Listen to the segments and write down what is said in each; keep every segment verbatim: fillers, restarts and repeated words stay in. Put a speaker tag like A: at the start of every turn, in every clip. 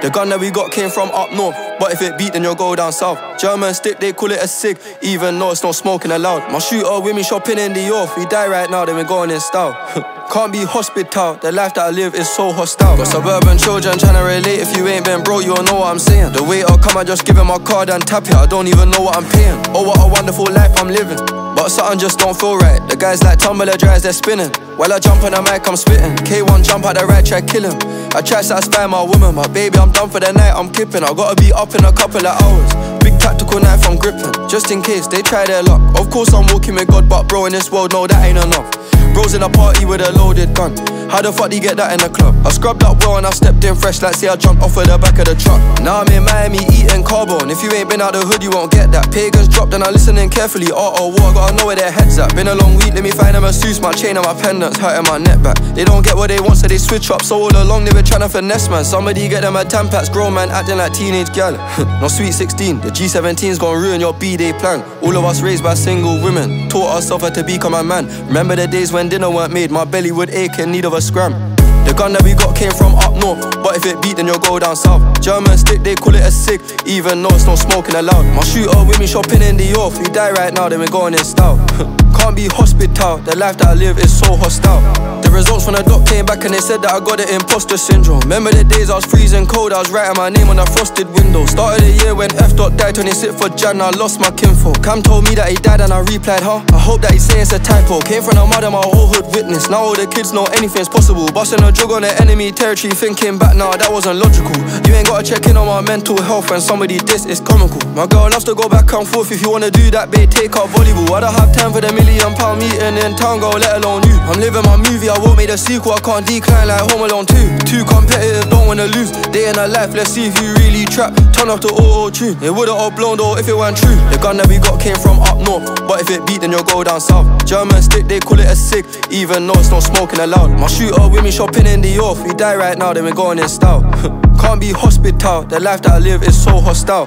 A: The gun that we got came from up north, but if it beat then you'll go down south. German stick, they call it a cig, even though it's no smoking allowed. My shooter with me shopping in the off. We die right now, then we're going in style. Can't be hospital, the life that I live is so hostile. Got suburban children trying to relate. If you ain't been broke, you don't know what I'm saying. The waiter come, I just give him my card and tap it. I don't even know what I'm paying. Oh, what a wonderful life I'm living, but something just don't feel right. The guys like tumbler dries, they're spinning. While I jump on the mic, I'm spitting. K one jump out the right, try kill him. I try to satisfy my woman, but baby, I'm done for the night, I'm kipping. I gotta be up in a couple of hours. Big tactical knife, I'm gripping, just in case they try their luck. Of course I'm walking with God, but bro, in this world, no, that ain't enough. Bro's in a party with a loaded gun. How the fuck do you get that in the club? I scrubbed up well and I stepped in fresh, like say I jumped off of the back of the truck. Now I'm in Miami eating carbone. If you ain't been out the hood, you won't get that. Pagans dropped and I'm listening carefully. Uh oh, what? I gotta know where their heads at. Been a long week, let me find a masseuse. My chain and my pendants hurting my neck back. They don't get what they want, so they switch up. So all along they been trying to finesse, man. Somebody get them a Tampax, grown man acting like teenage gal. No sweet sixteen, the G seventeen's gonna ruin your B-day plan. All of us raised by single women, taught ourselves how to become a man. Remember the days when dinner weren't made, my belly would ache in need of a scram. The gun that we got came from up north, but if it beat then you'll go down south. German stick, they call it a cig, even though it's no smoking allowed. My shooter with me shopping in the off. We die right now, then we're going in style. Can't be hospital, the life that I live is so hostile. The results from the doc came back and they said that I got the imposter syndrome. Remember the days I was freezing cold, I was writing my name on a frosted window. Started the year when F dot died, twenty-sixth for Jan, I lost my kinfolk. Cam told me that he died and I replied, huh? I hope that he's saying it's a typo. Came from the mother, my whole hood witness. Now all the kids know anything's possible. Busting a drug on the enemy territory, thinking back now, that wasn't logical. You ain't gotta check in on my mental health when somebody diss, it's comical. My girl loves to go back and forth. If you wanna do that, babe, take up volleyball. I don't have time for the million pound meeting in town, girl, let alone you. I'm living my movie, I won't make a sequel. I can't decline like Home Alone two. Too competitive, don't wanna lose. Day in a life, let's see if you really trap. Turn off the auto-tune, it would've all blown though if it weren't true. The gun that we got came from up north, but if it beat then you'll go down south. German stick, they call it a cig, even though it's no smoking allowed. My shooter with me shopping in the off. We die right now, then we're going in style. Can't be hospital, the life that I live is so hostile.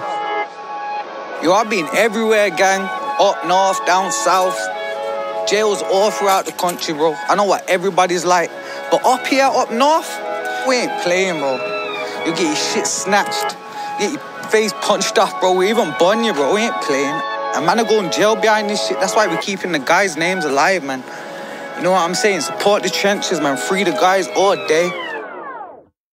B: Yo, I've been everywhere, gang. Up north, down south. Jails all throughout the country, bro. I know what everybody's like. But up here, up north, we ain't playing, bro. You get your shit snatched. You get your face punched off, bro. We even bun you, bro. We ain't playing. And man, I go in jail behind this shit. That's why we're keeping the guys' names alive, man. You know what I'm saying? Support the trenches, man. Free the guys all day.